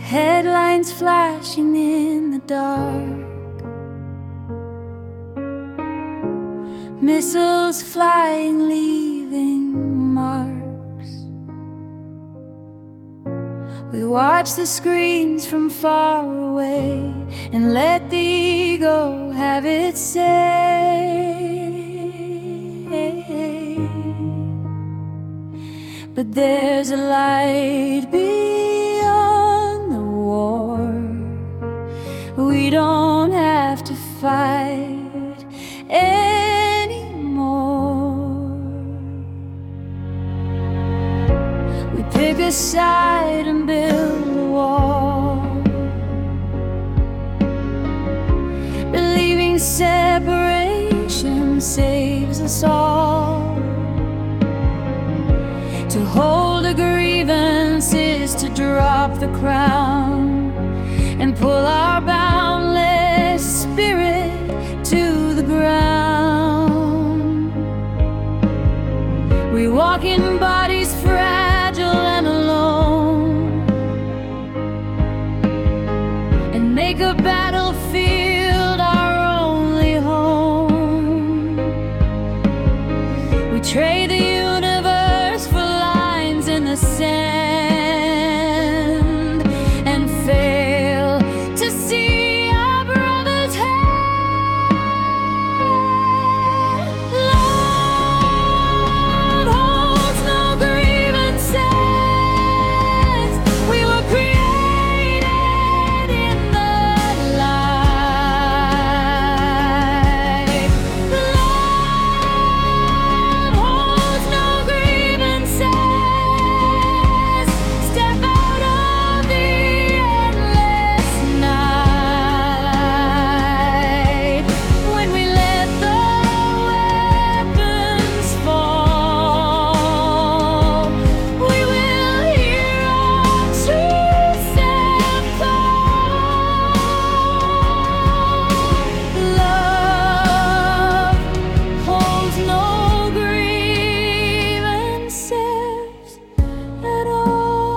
Headlines flashing in the dark, missiles flying, leaving marks. We watch the screens from far away and let the ego have its say. But there's a light beyond the war. We don't have to fight anymore. We pick a side and build a wall, believing separation saves us all. To hold a grievance is to drop the crown and pull our boundless spirit to the ground. We walk in bodies fragile and alone, and make a battlefield our only home. We trade the universe for lines in the sand and fail to see our brother's hand. Love holds no grievances. We were created in the light. Love holds no grievances. Step out of the endless night. When we let the weapons fall, we will hear our true self call. Love holds no grievances at all.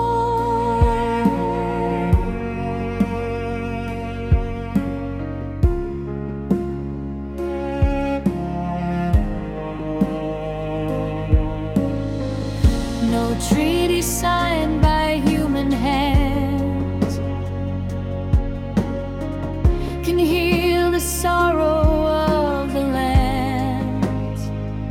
No treaty signed by human hands can heal the sorrow of the lands.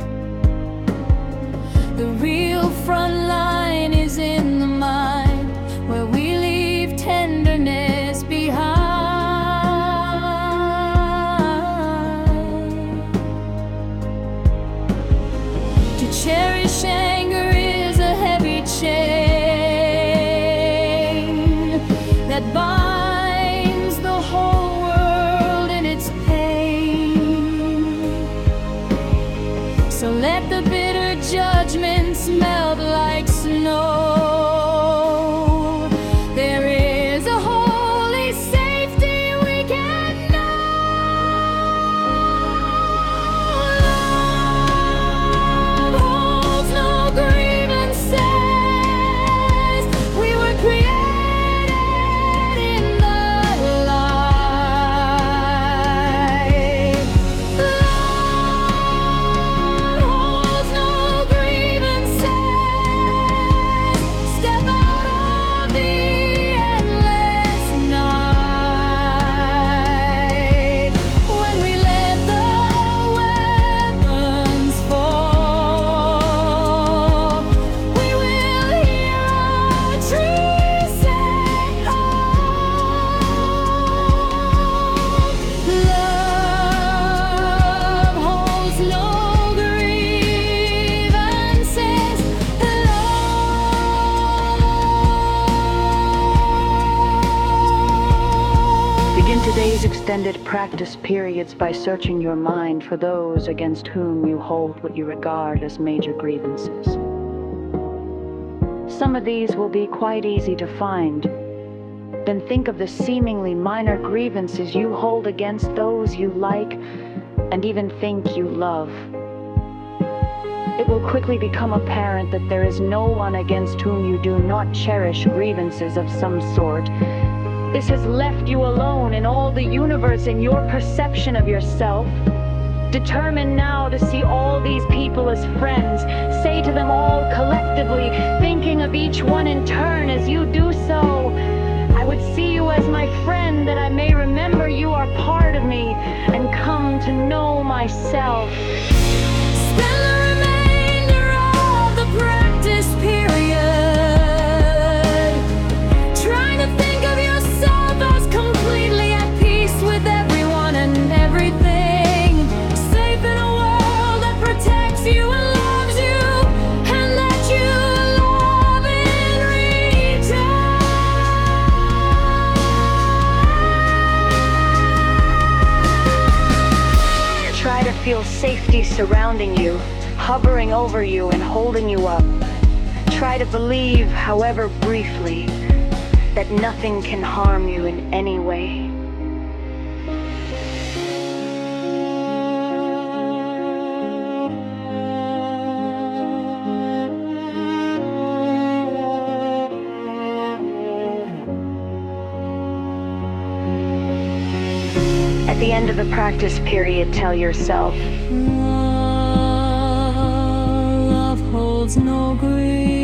The real front line is in the mind, where we leave tenderness behind. To cherish anger is a heavy chain that binds the whole world in its pain. So let the bitter judgments melt like snow. There is a holy safety we can know. Love holds no grievances. We were created in the light. Love holds no grievances. Step out of the endless night. When we let the weapons fall, we will hear our true set Love holds no grievances. Begin today's extended practice periods by searching your mind for those against whom you hold what you regard as major grievances. Some of these will be quite easy to find. Then think of the seemingly minor grievances you hold against those you like and even think you love. It will quickly become apparent that there is no one against whom you do not cherish grievances of some sort, This has left you alone in all the universe in your perception of yourself. Determined now to see all these people as friends, say to them all collectively, thinking of each one in turn as you do so, I would see you as my friend, that I may remember you are part of me and come to know myself. Spend the remainder of the practice period trying to think of yourself as completely at peace with everyone and everything, safe in a world that protects you and loves you, and that you love in return. Try to feel safety surrounding you, hovering over you and holding you up. Try to believe, however briefly, that nothing can harm you in any way. At the end of the practice period, tell yourself, Love holds no grief.